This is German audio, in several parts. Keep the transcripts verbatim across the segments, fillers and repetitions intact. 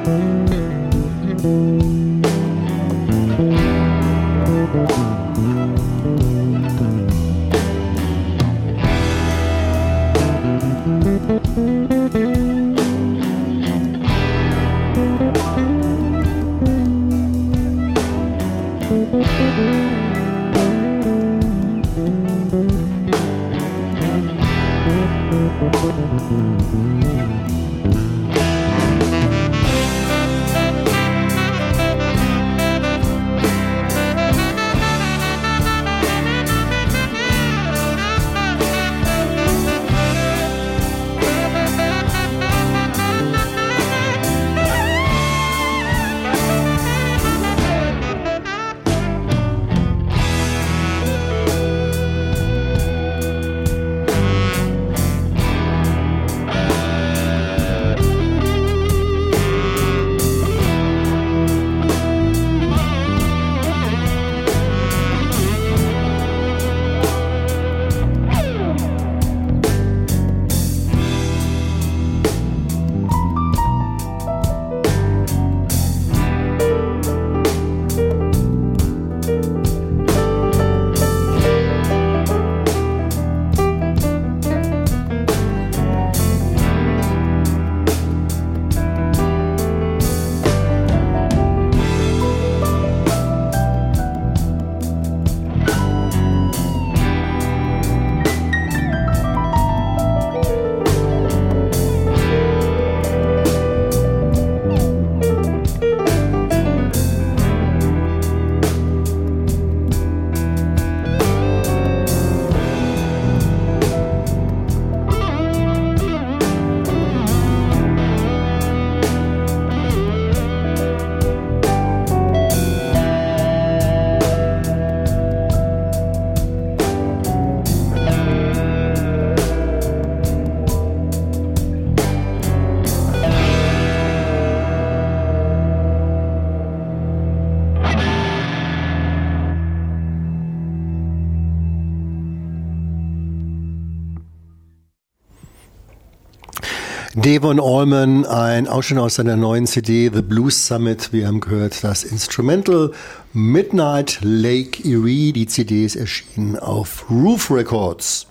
Devon Allman, ein Ausschnitt aus seiner neuen C D The Blues Summit. Wir haben gehört das Instrumental Midnight Lake Erie. Die C D ist erschienen auf Roof Records.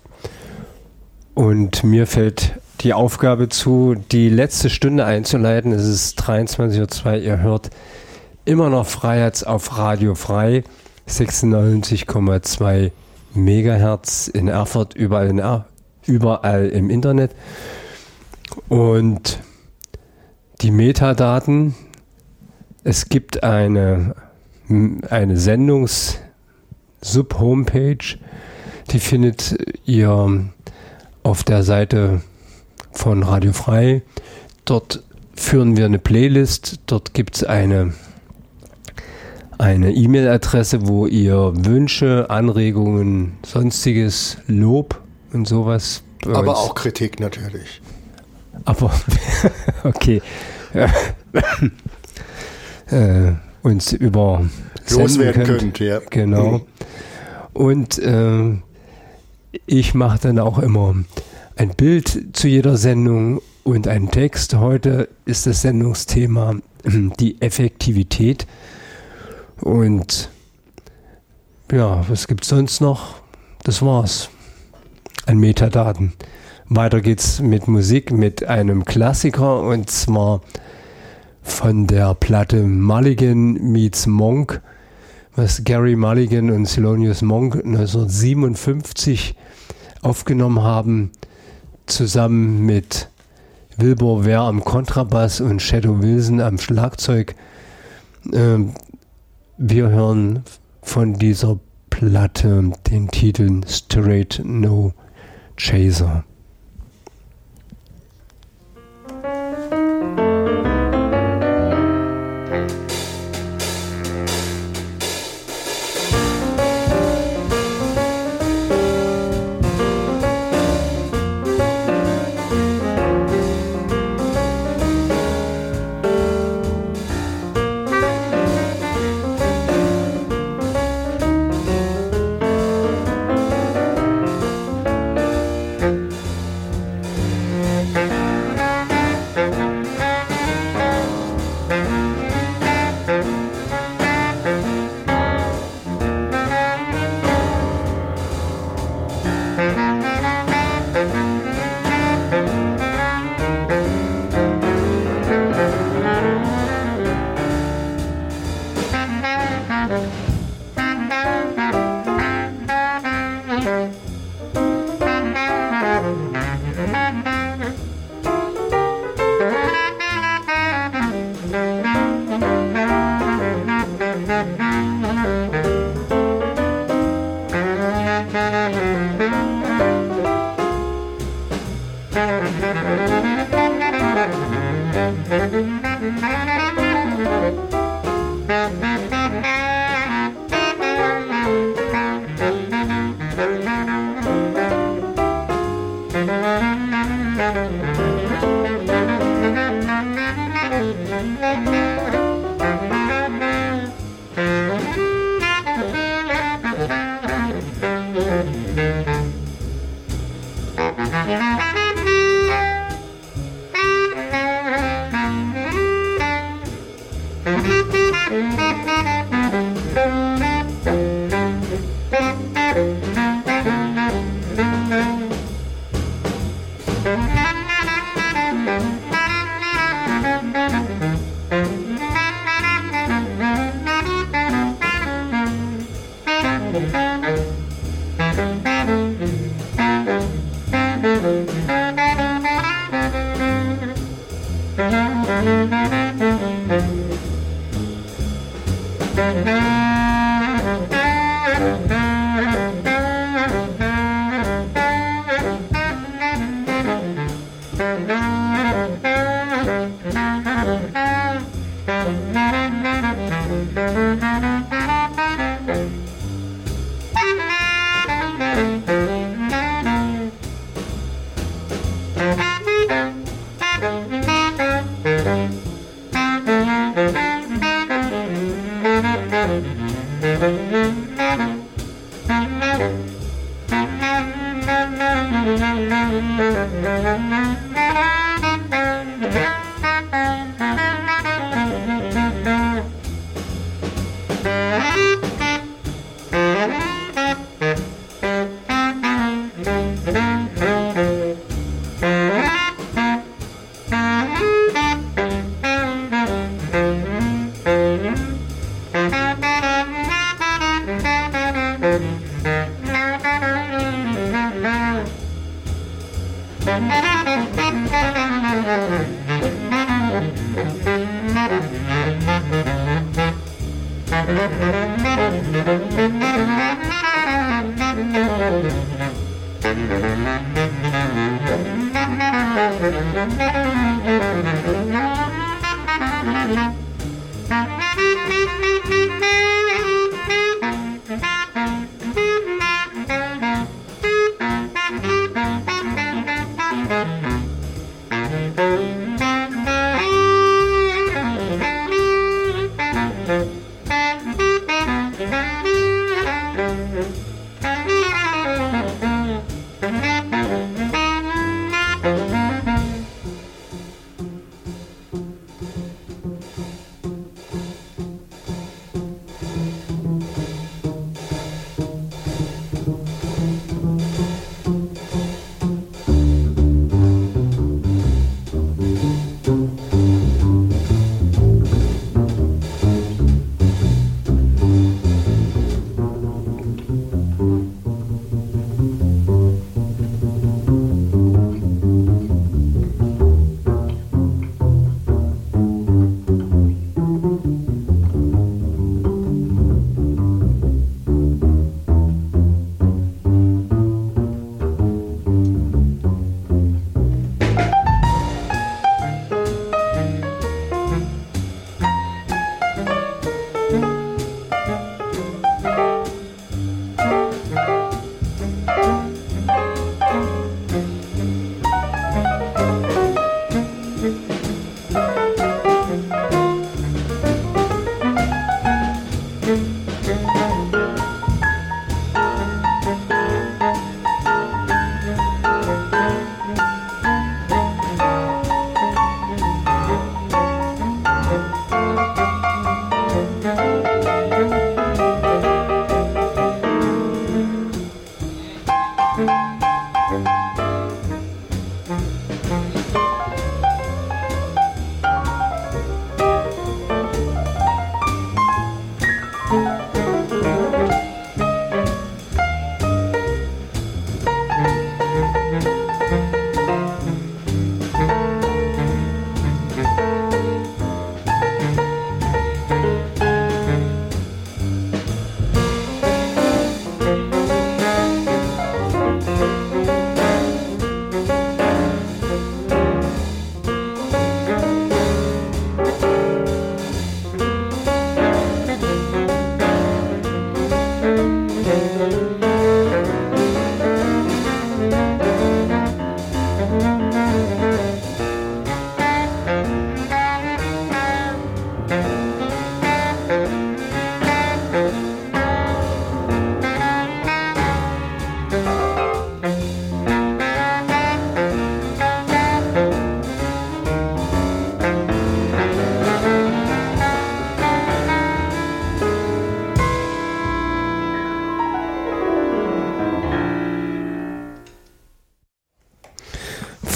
Und mir fällt die Aufgabe zu, die letzte Stunde einzuleiten. Es ist dreiundzwanzig Uhr zwei. Ihr hört immer noch Freiheits auf Radio Frei. sechsundneunzig Komma zwei Megahertz in Erfurt, überall, in er- überall im Internet. Und die Metadaten, es gibt eine, eine Sendungs-Sub-Homepage, die findet ihr auf der Seite von Radio Frei. Dort führen wir eine Playlist, dort gibt es eine eine E-Mail-Adresse, wo ihr Wünsche, Anregungen, sonstiges, Lob und sowas. Aber auch Kritik natürlich. Aber, okay. äh, uns über loswerden könnt, ja. Genau. Und äh, ich mache dann auch immer ein Bild zu jeder Sendung und einen Text. Heute ist das Sendungsthema die Effektivität. Und ja, was gibt es sonst noch? Das war's an Metadaten. Weiter geht's mit Musik, mit einem Klassiker, und zwar von der Platte Mulligan meets Monk, was Gary Mulligan und Thelonious Monk neunzehnhundertsiebenundfünfzig aufgenommen haben, zusammen mit Wilbur Ware am Kontrabass und Shadow Wilson am Schlagzeug. Ähm, wir hören von dieser Platte den Titel Straight No Chaser.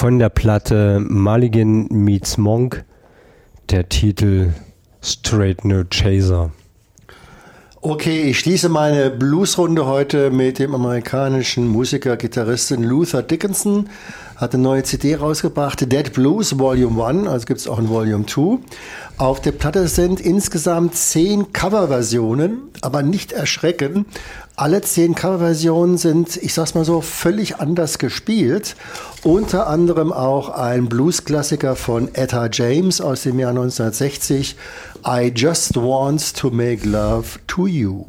von der Platte Mulligan Meets Monk, der Titel Straight No Chaser. Okay, ich schließe meine Bluesrunde heute mit dem amerikanischen Musiker, Gitarristen Luther Dickinson. Hat eine neue C D rausgebracht, Dead Blues Volume eins, also gibt es auch ein Volume zwei. Auf der Platte sind insgesamt zehn Coverversionen, aber nicht erschrecken. Alle zehn Coverversionen sind, ich sag's mal so, völlig anders gespielt. Unter anderem auch ein Blues-Klassiker von Etta James aus dem Jahr neunzehnhundertsechzig, I Just Want to Make Love to You.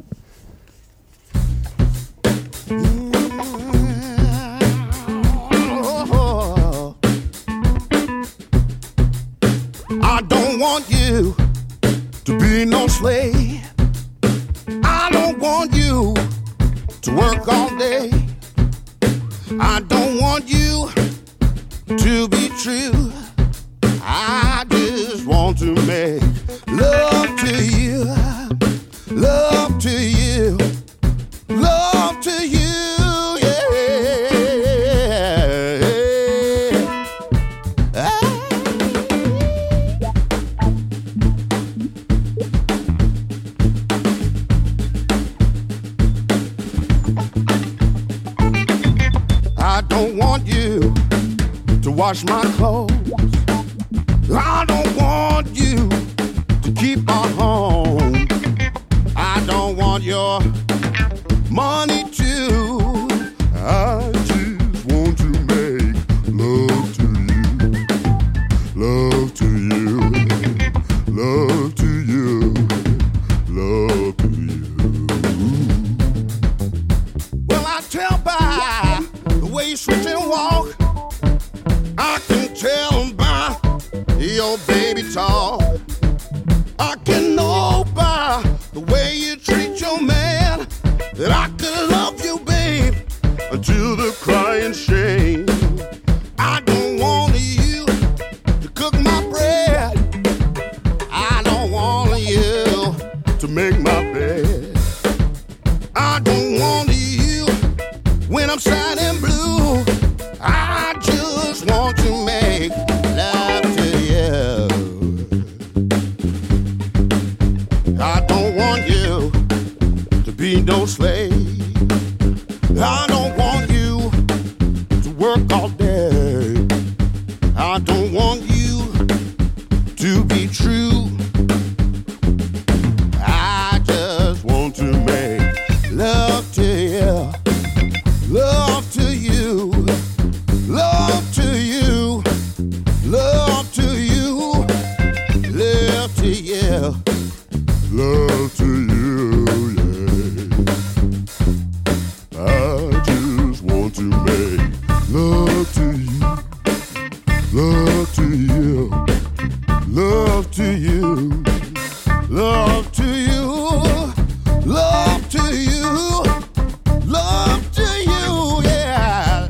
I don't want you to be no slave. I don't want you to work all day. I don't want you to be true. I just want to make love to you, love to you, love to you, yeah. I don't want you to wash my clothes. I don't want you to keep our home. I don't want your money too. I just want to make love to you, love to you, love to you, love to you. Well, I tell by the way you switch and walk, I can tell by your baby talk. I can know by the way you treat your man that I could love you, babe, until the crying shame. I don't want you to cook my bread. I don't want you to make my bed. I don't want you when I'm sad and blue. I just want to make love to you. I don't want you to be no slave. I don't want you to work all day. I don't want you to be true. I just want to make love to you, love to you, love to you, love to you, love to you, love to you, yeah. I just want to make love to you, love to you, love to you, love to you, love to you, love to you, yeah.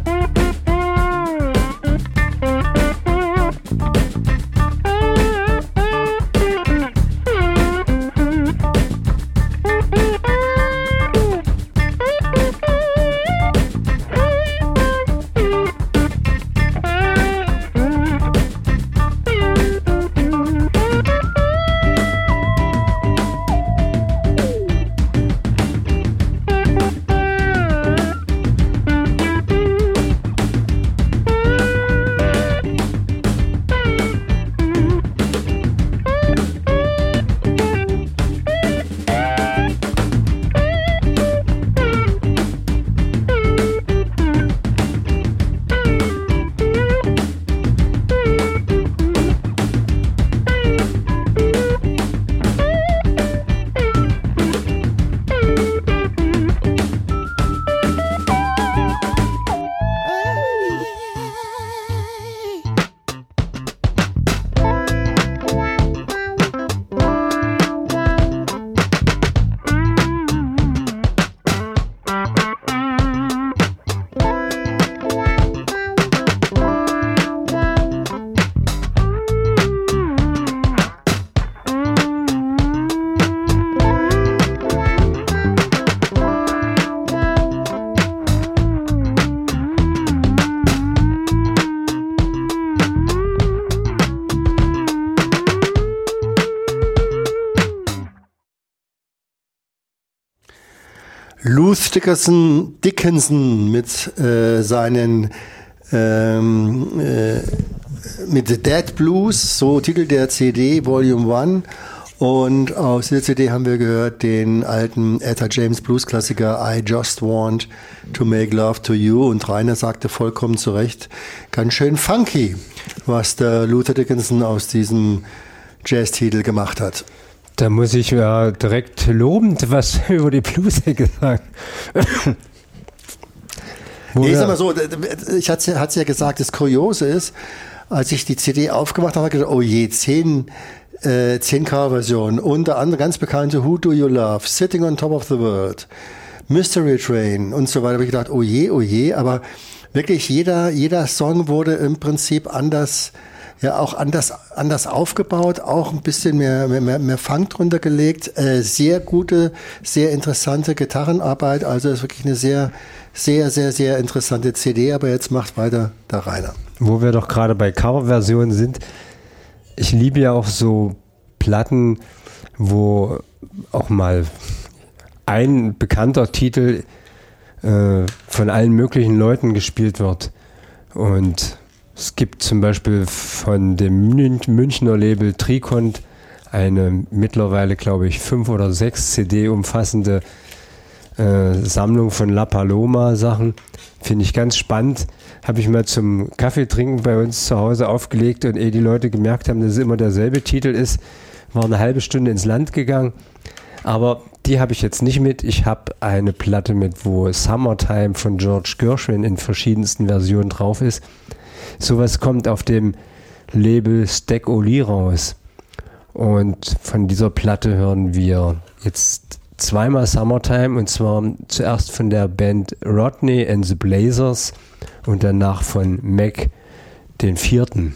Ruth Dickinson, Dickinson mit äh, seinen ähm, äh, mit The Dead Blues, so Titel der C D, Volume eins. Und aus der C D haben wir gehört den alten Etta James Blues Klassiker I Just Want to Make Love to You. Und Rainer sagte vollkommen zu Recht, ganz schön funky, was der Luther Dickinson aus diesem Jazz-Titel gemacht hat. Da muss ich ja direkt lobend was über die Blues-Ecke sagen. Nee, ich sag mal so, ich hatte es ja gesagt, das Kuriose ist, als ich die C D aufgemacht habe, habe ich gedacht, oh je, zehn, äh, zehn Coverversionen, unter anderem ganz bekannte Who Do You Love, Sitting on Top of the World, Mystery Train und so weiter. Da habe ich gedacht, oh je, oh je, aber wirklich jeder, jeder Song wurde im Prinzip anders, ja auch anders, anders aufgebaut, auch ein bisschen mehr, mehr, mehr Funk drunter gelegt, äh, sehr gute, sehr interessante Gitarrenarbeit, also ist wirklich eine sehr, sehr, sehr, sehr interessante C D, aber jetzt macht weiter der Rainer. Wo wir doch gerade bei Coverversionen sind, ich liebe ja auch so Platten, wo auch mal ein bekannter Titel äh, von allen möglichen Leuten gespielt wird. Und es gibt zum Beispiel von dem Münchner Label Tricont eine mittlerweile, glaube ich, fünf oder sechs C D umfassende äh, Sammlung von La Paloma Sachen. Finde ich ganz spannend. Habe ich mal zum Kaffeetrinken bei uns zu Hause aufgelegt und ehe die Leute gemerkt haben, dass es immer derselbe Titel ist, war eine halbe Stunde ins Land gegangen. Aber die habe ich jetzt nicht mit. Ich habe eine Platte mit, wo Summertime von George Gershwin in verschiedensten Versionen drauf ist. Sowas kommt auf dem Label Stack Oli raus. Und von dieser Platte hören wir jetzt zweimal Summertime, und zwar zuerst von der Band Rodney and the Blazers und danach von Mac den Vierten.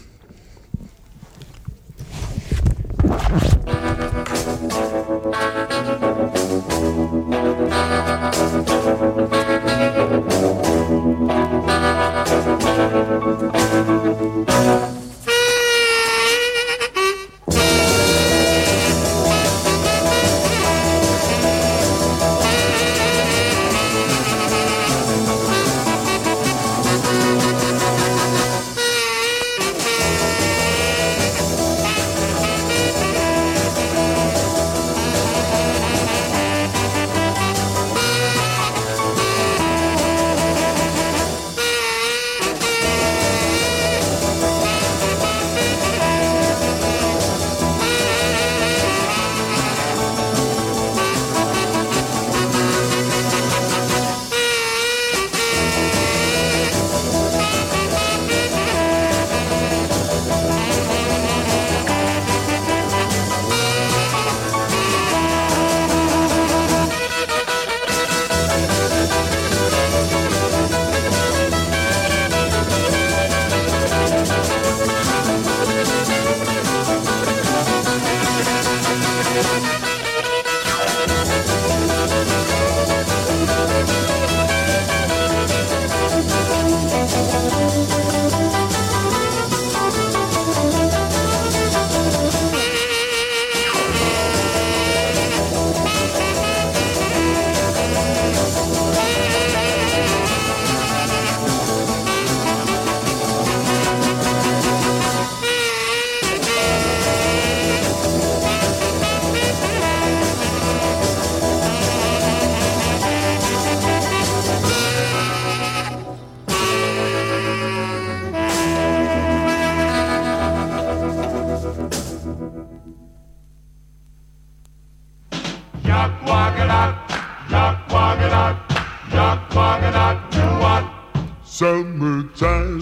Summertime,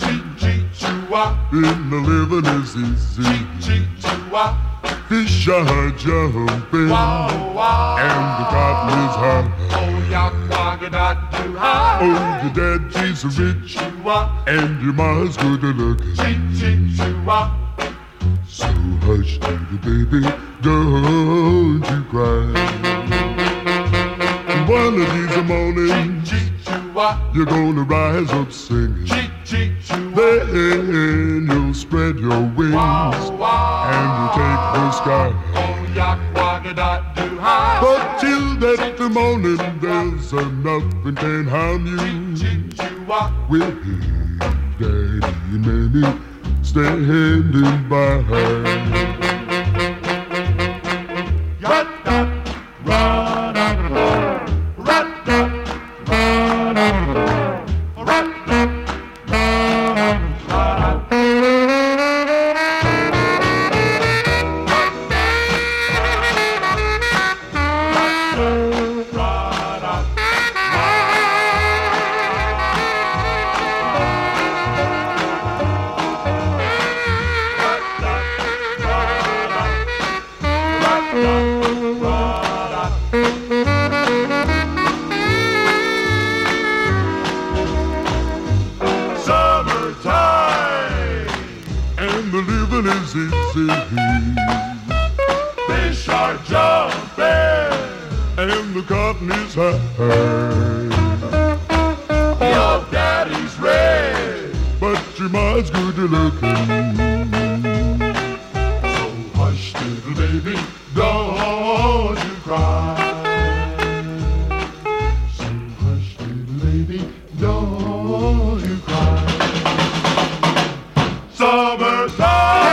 in the living is easy. Fish are jumping, and the cotton is high. Oh, your daddy's rich, and your ma's good looking. So hush, little baby, don't you cry. One of these mornings, you're gonna rise up singing. Then you'll spread your wings and you'll take the sky. rock-a-dot-do-hi. But till that the morning there's nothing can harm you. Well, hey, Daddy and Mammy standing by her. Fish are jumping and the cotton is high. Your daddy's red, but your mom's good looking. So hush, little baby, don't you cry. So hush, little baby, don't you cry. Summertime.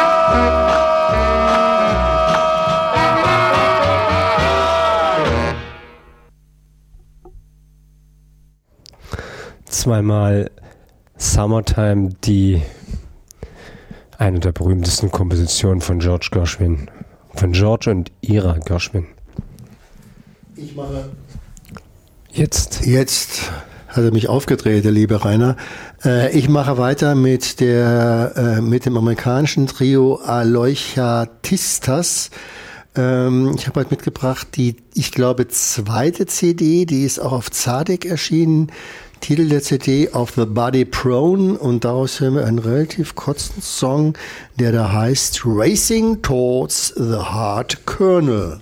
Zweimal Summertime, die eine der berühmtesten Kompositionen von George Gershwin, von George und Ira Gershwin. Ich mache jetzt. Jetzt hat er mich aufgedreht, der liebe Rainer. Äh, ich mache weiter mit der äh, mit dem amerikanischen Trio Aloysiatistas. Ähm, ich habe heute mitgebracht die, ich glaube, zweite C D, die ist auch auf Zadek erschienen. Titel der C D Of the Body Prone, und daraus hören wir einen relativ kurzen Song, der da heißt Racing Towards the Heart Kernel.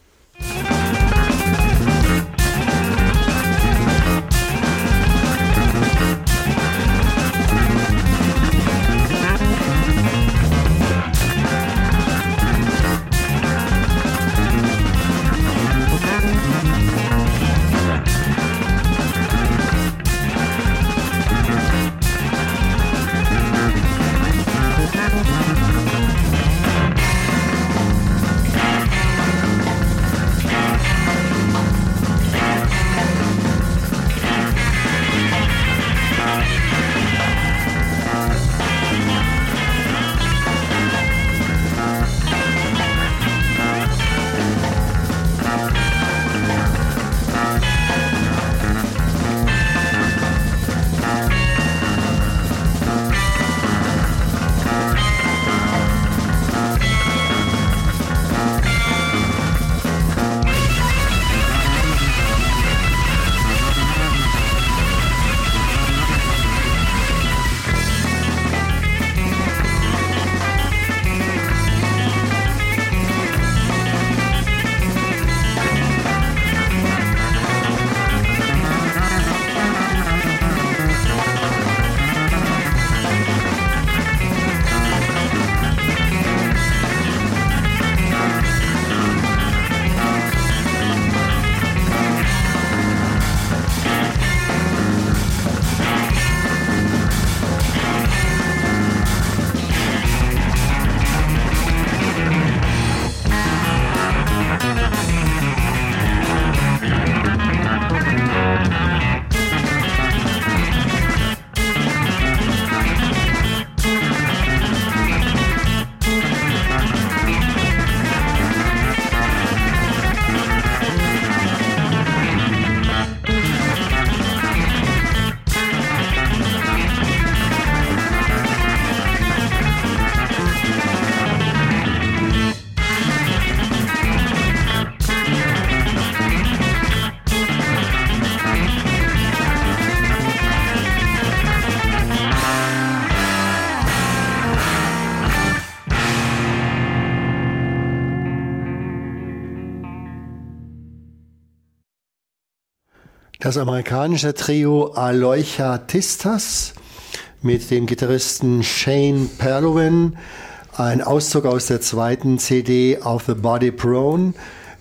Das amerikanische Trio Aloysiatistas mit dem Gitarristen Shane Perlowen, ein Auszug aus der zweiten C D Of the Body Prone.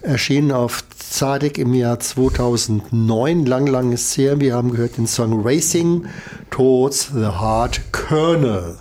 erschienen auf Tzadik im Jahr zweitausendneun. Lang, lang ist es her. Wir haben gehört den Song Racing Towards the Hard Kernel.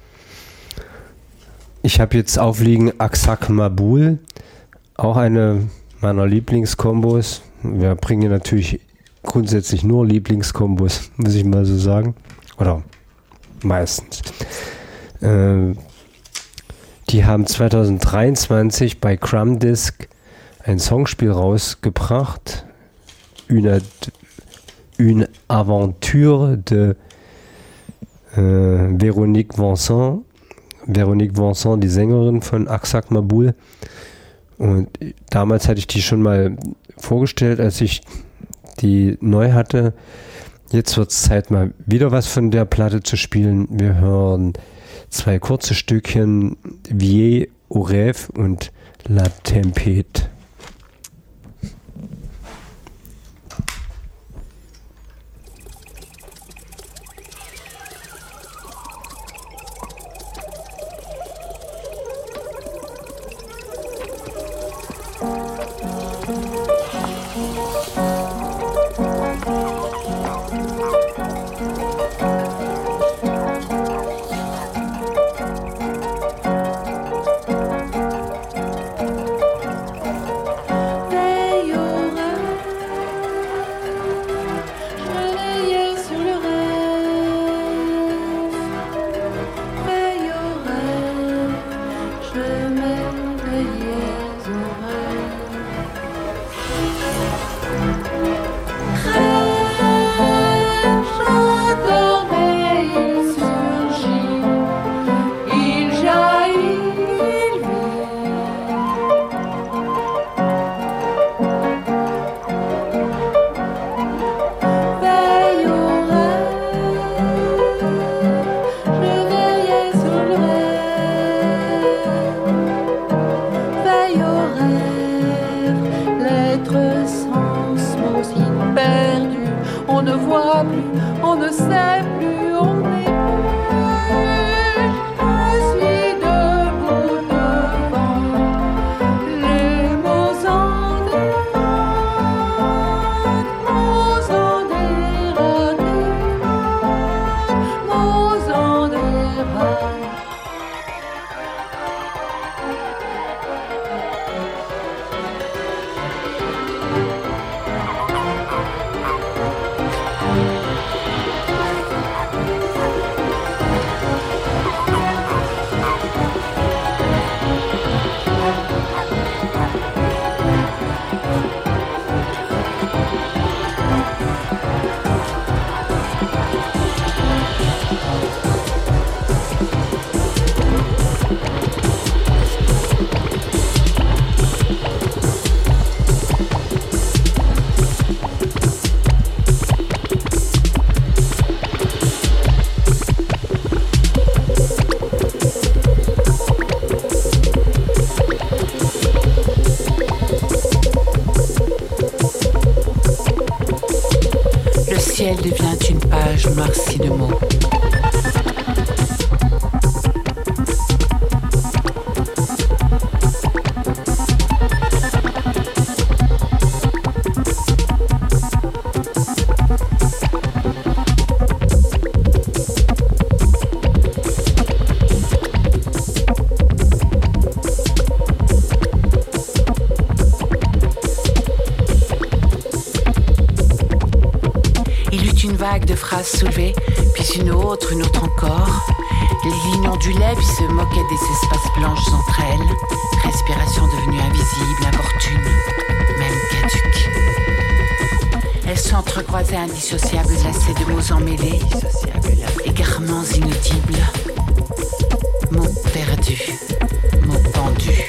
Ich habe jetzt aufliegen Aksak Mabul, auch eine meiner Lieblingskombos. Wir bringen natürlich grundsätzlich nur Lieblingskombos, muss ich mal so sagen. Oder meistens. Äh, die haben zwanzig dreiundzwanzig bei Crumb Disc ein Songspiel rausgebracht. Une, une Aventure de äh, Véronique Vincent. Véronique Vincent, die Sängerin von Aksak Mabul. Und damals hatte ich die schon mal vorgestellt, als ich die neu hatte. Jetzt wird es Zeit, mal wieder was von der Platte zu spielen. Wir hören zwei kurze Stückchen, Vieux au Rêve und La Tempête. Devient une page noircie de mots. De phrases soulevées, puis une autre, une autre encore. Les lignes ondulaient, puis se moquaient des espaces blanches entre elles. Respiration devenue invisible, importune, même caduque. Elles s'entrecroisaient indissociables, lacets de mots emmêlés, égarements inaudibles, mots perdus, mots pendus.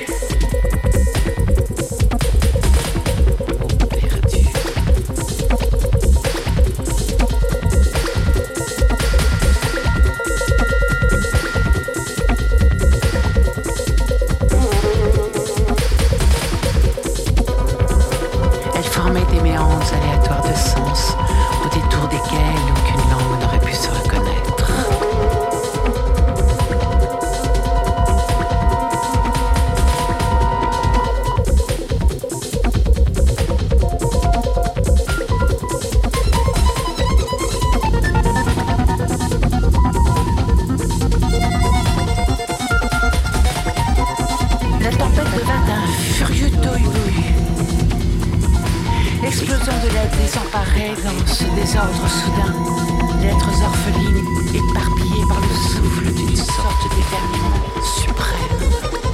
furieux tohu-bohu. L'explosion de l'aide désemparée dans ce désordre soudain. Lettres orphelines éparpillées par le souffle d'une sorte d'éternuement suprême.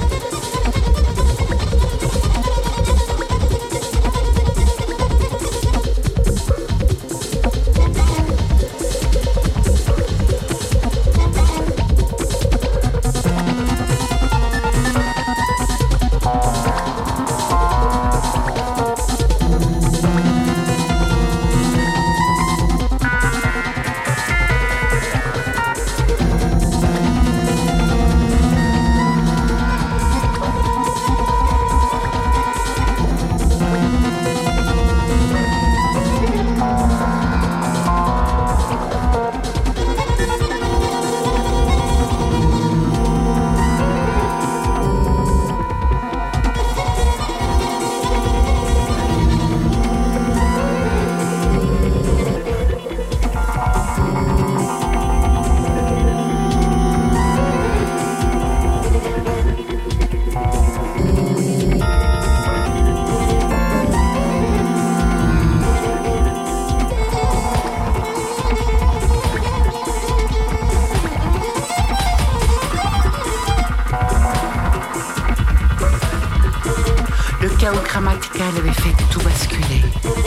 Le chaos grammatical avait fait tout basculer.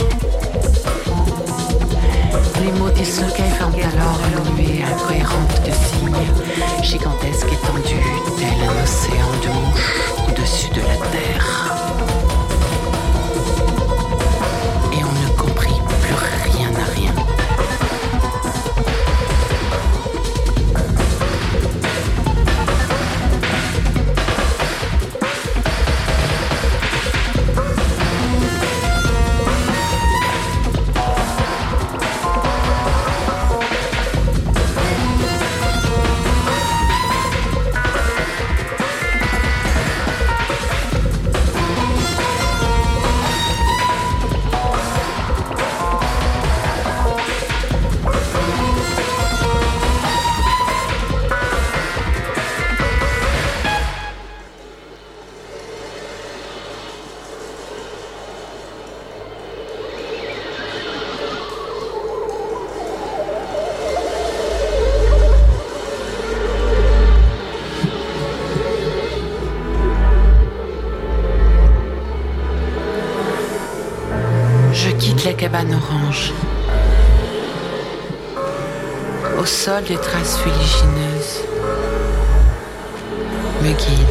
Les mots disloqués forment alors une nuée incohérente de signes, gigantesque étendue, tel un océan de mouches au-dessus de la terre. Et on ne comprit plus rien à rien. La cabane orange. Au sol, des traces fuligineuses me guident.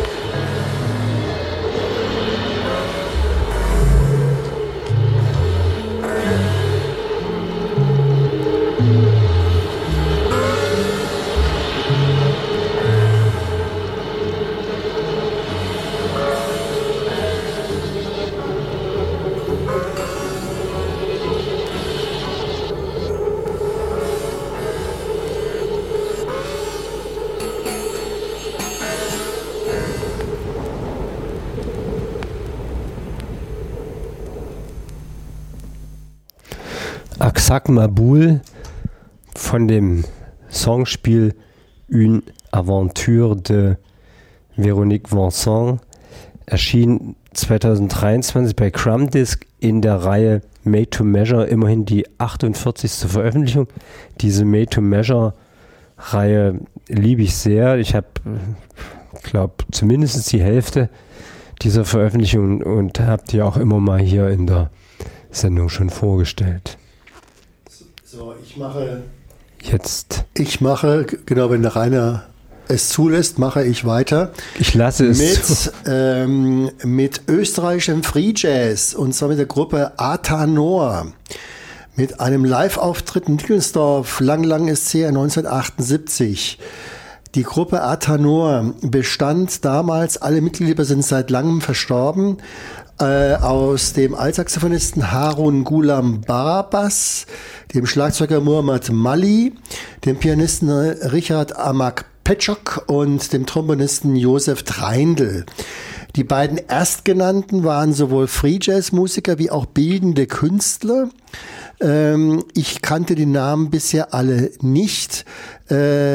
Aksak Maboul von dem Songspiel Une Aventure de Véronique Vincent erschien zwanzig dreiundzwanzig bei Crumb Disc in der Reihe Made to Measure, immerhin die achtundvierzigste Veröffentlichung. Diese Made to Measure Reihe liebe ich sehr. Ich habe, glaube zumindest die Hälfte dieser Veröffentlichung und habe die auch immer mal hier in der Sendung schon vorgestellt. So, ich mache jetzt. Ich mache, genau, wenn der Rainer es zulässt, mache ich weiter. Ich lasse es mit, zu. Ähm, mit österreichischem Free Jazz, und zwar mit der Gruppe Atanor. Mit einem Live-Auftritt in Nickelsdorf, lang, lang ist es her, neunzehnhundertachtundsiebzig. Die Gruppe Atanor bestand damals, alle Mitglieder sind seit langem verstorben, äh, aus dem Altsaxophonisten Harun Gulam Barabas, dem Schlagzeuger Muhammad Mali, dem Pianisten Richard Amak Petschok und dem Trombonisten Josef Treindl. Die beiden Erstgenannten waren sowohl Free-Jazz-Musiker wie auch bildende Künstler. Ähm, ich kannte die Namen bisher alle nicht. Äh,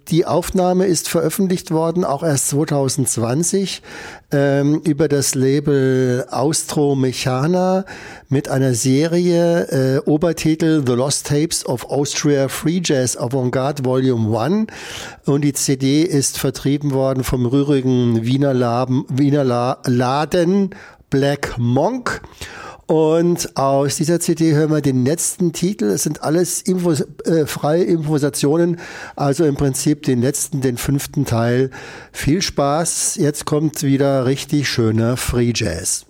die Aufnahme ist veröffentlicht worden, auch erst zwanzig zwanzig, ähm, über das Label Austro Mechana mit einer Serie, äh, Obertitel The Lost Tapes of Austria Free Jazz Avantgarde Volume eins. Und die C D ist vertrieben worden vom rührigen Wiener, Laden, Wiener La- Laden Black Monk. Und aus dieser C D hören wir den letzten Titel. Es sind alles Infos, äh, freie Improvisationen, also im Prinzip den letzten, den fünften Teil. Viel Spaß, jetzt kommt wieder richtig schöner Free Jazz.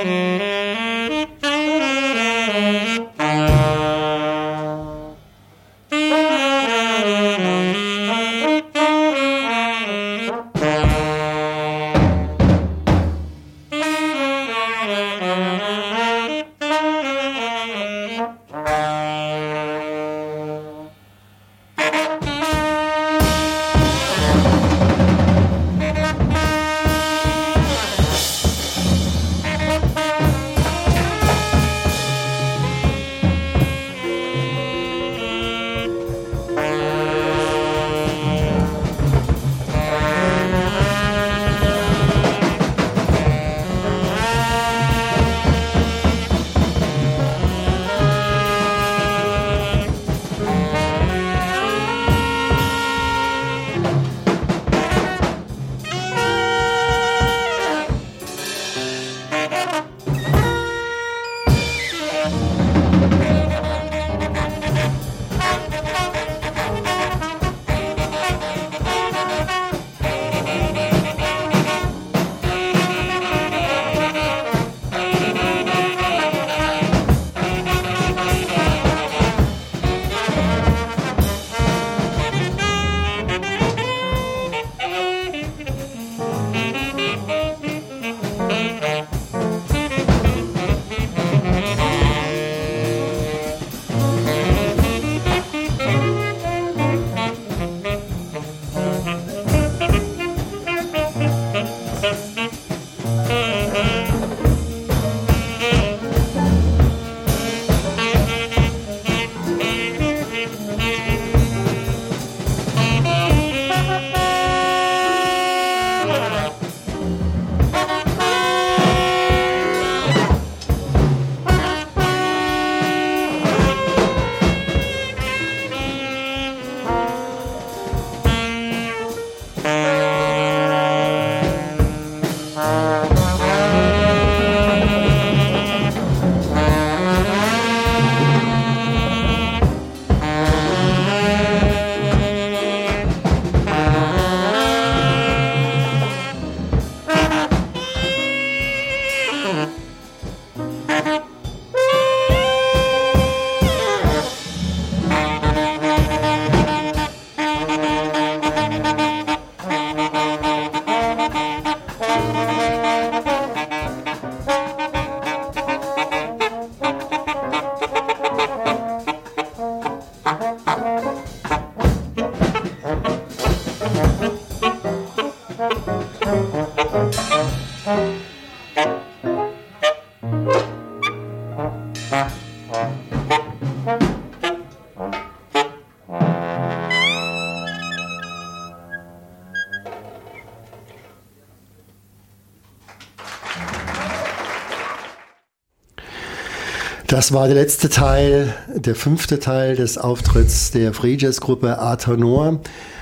Das war der letzte Teil, der fünfte Teil des Auftritts der Free Jazz Gruppe Arthur Noor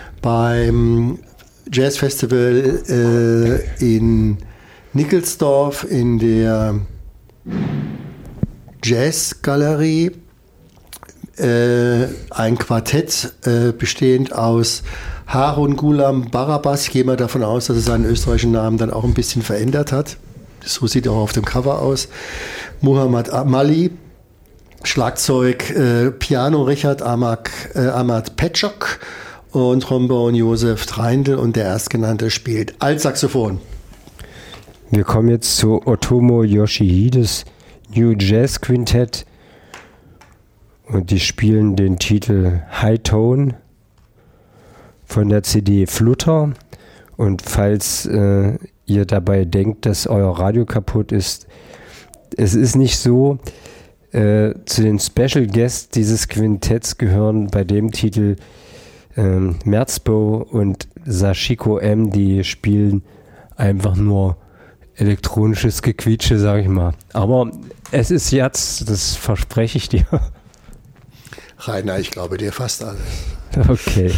beim Jazz Festival äh, in Nickelsdorf in der Jazzgalerie. Äh, ein Quartett äh, bestehend aus Harun Gulam Barabas. Ich gehe mal davon aus, dass er seinen österreichischen Namen dann auch ein bisschen verändert hat. So sieht er auch auf dem Cover aus. Muhammad Mali, Schlagzeug, äh, Piano Richard Amak, äh, Ahmad Petschok und Trombone Josef Treindl und der Erstgenannte spielt Altsaxophon. Wir kommen jetzt zu Otomo Yoshihides New Jazz Quintett und die spielen den Titel High Tone von der C D Flutter. Und falls äh, ihr dabei denkt, dass euer Radio kaputt ist, es ist nicht so. Äh, zu den Special Guests dieses Quintetts gehören bei dem Titel ähm, Merzbow und Sashiko M, die spielen einfach nur elektronisches Gequietsche, sag ich mal. Aber es ist jetzt, das verspreche ich dir. Rainer, ich glaube dir fast alles. Okay.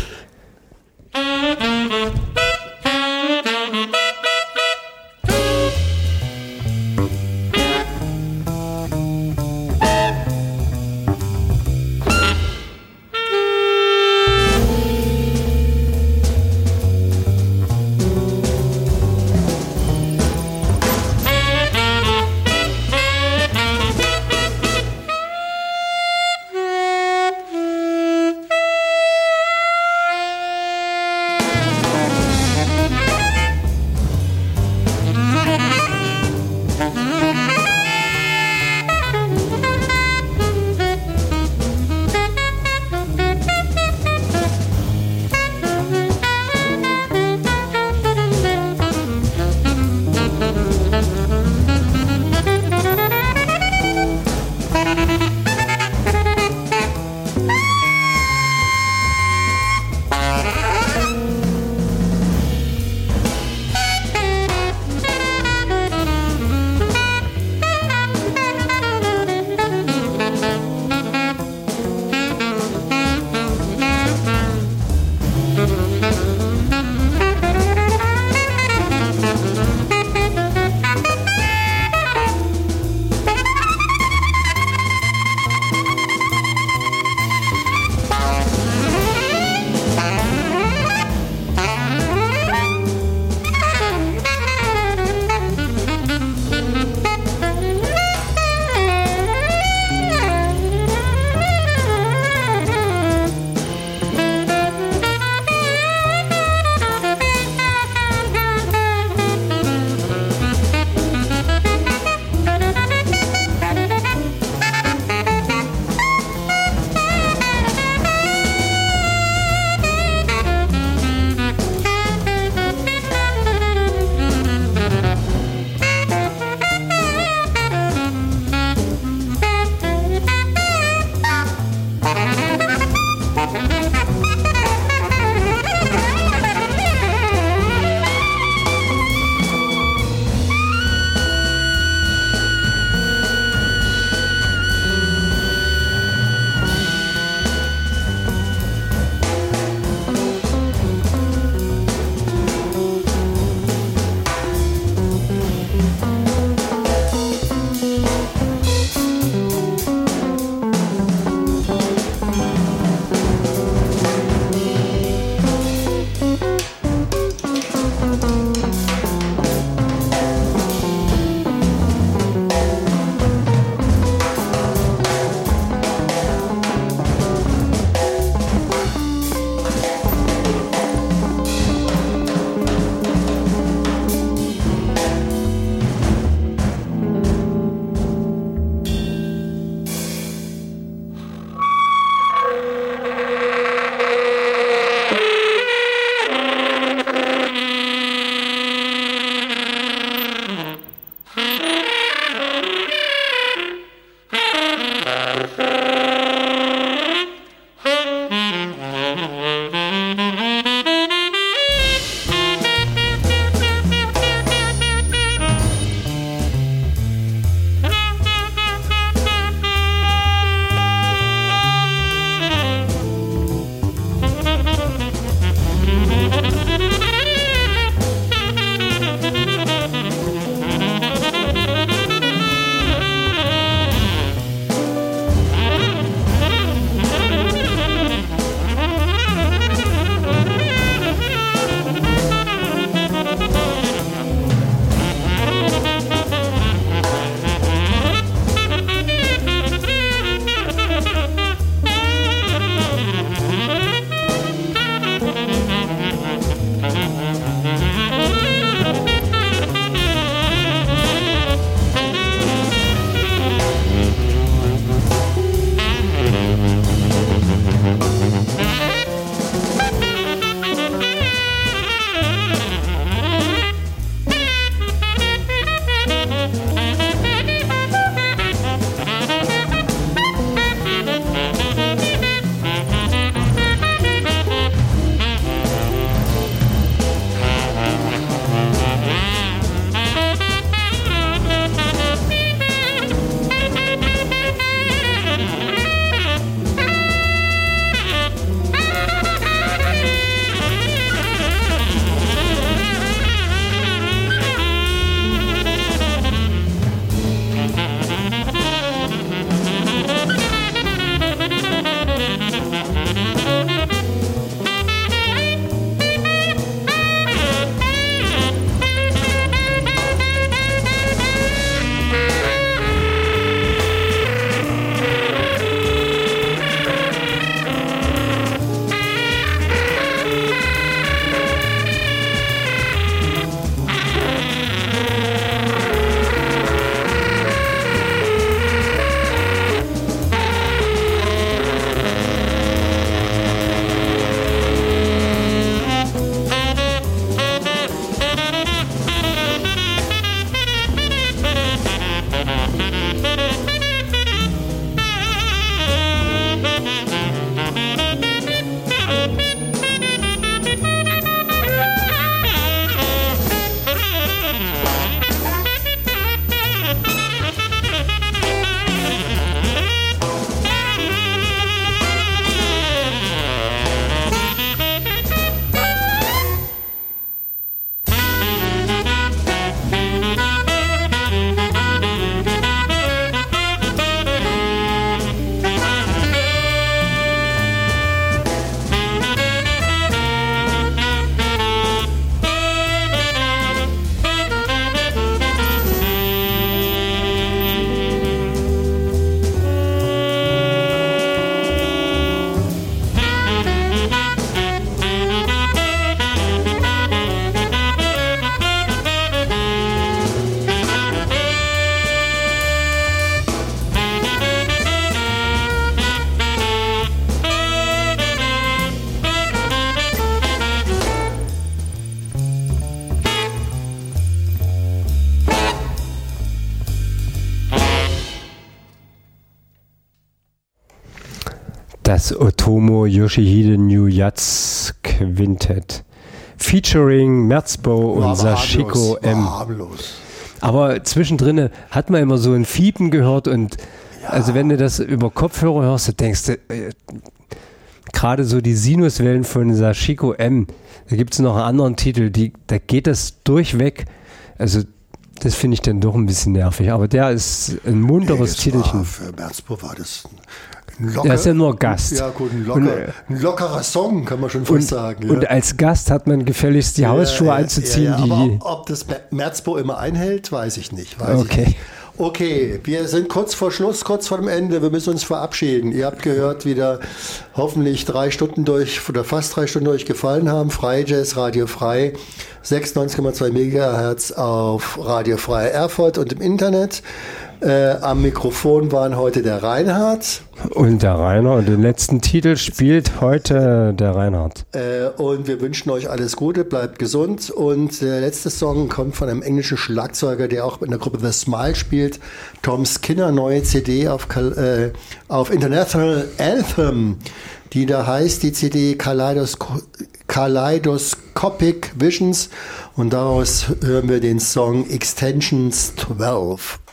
Das Otomo Yoshihide New Yats Quintett. Featuring Merzbow und Sashiko M. Aber zwischendrin hat man immer so ein Fiepen gehört und ja. Also wenn du das über Kopfhörer hörst, du denkst du, äh, gerade so die Sinuswellen von Sashiko M, da gibt es noch einen anderen Titel, die, da geht das durchweg. Also das finde ich dann doch ein bisschen nervig. Aber der ist ein munteres nee, Titelchen. War, für Merzbow war das ein locker, der ist ja nur Gast. Ja gut, ein, locker, und, ein lockerer Song, kann man schon fast und, sagen. Ja. Und als Gast hat man gefälligst die ja, Hausschuhe ja, anzuziehen. Ja, ja, die aber ob das Merzbow immer einhält, weiß ich nicht. Weiß okay. Ich nicht. Okay, wir sind kurz vor Schluss, kurz vor dem Ende. Wir müssen uns verabschieden. Ihr habt gehört, wieder hoffentlich drei Stunden durch oder fast drei Stunden durch gefallen haben. Frei Jazz, Radio Frei, sechsundneunzig Komma zwei Megahertz auf Radio Frei Erfurt und im Internet. Äh, am Mikrofon waren heute der Reinhard. Und der Rainer. Und den letzten Titel spielt heute der Reinhard. Äh, und wir wünschen euch alles Gute, bleibt gesund. Und der letzte Song kommt von einem englischen Schlagzeuger, der auch in der Gruppe The Smile spielt. Tom Skinner, neue C D auf, äh, auf International Anthem, die da heißt, die C D Kaleidos- Kaleidoscopic Visions. Und daraus hören wir den Song Extensions zwölf.